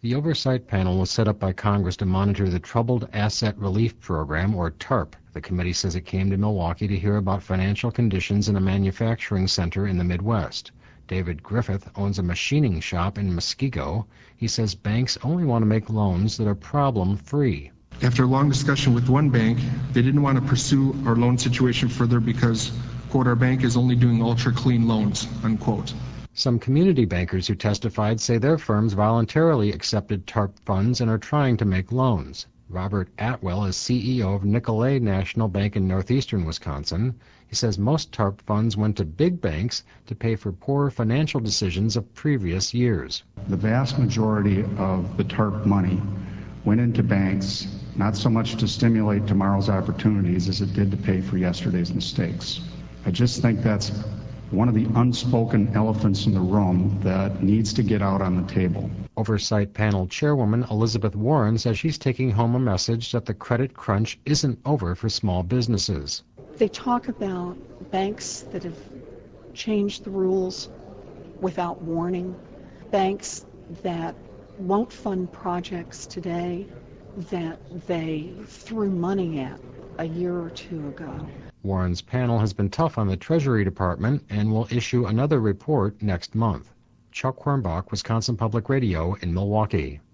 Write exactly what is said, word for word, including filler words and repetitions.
The oversight panel was set up by Congress to monitor the Troubled Asset Relief Program, or TARP. The committee says it came to Milwaukee to hear about financial conditions in a manufacturing center in the Midwest. David Griffith owns a machining shop in Muskego. He says banks only want to make loans that are problem-free. After a long discussion with one bank, they didn't want to pursue our loan situation further because, quote, our bank is only doing ultra-clean loans, unquote. Some community bankers who testified say their firms voluntarily accepted TARP funds and are trying to make loans. Robert Atwell is C E O of Nicolet National Bank in northeastern Wisconsin. He says most TARP funds went to big banks to pay for poor financial decisions of previous years. The vast majority of the TARP money went into banks, not so much to stimulate tomorrow's opportunities as it did to pay for yesterday's mistakes. I just think that's one of the unspoken elephants in the room that needs to get out on the table. Oversight panel chairwoman Elizabeth Warren says she's taking home a message that the credit crunch isn't over for small businesses. They talk about banks that have changed the rules without warning, banks that won't fund projects today that they threw money at a year or two ago. Warren's panel has been tough on the Treasury Department and will issue another report next month. Chuck Quirmbach, Wisconsin Public Radio in Milwaukee.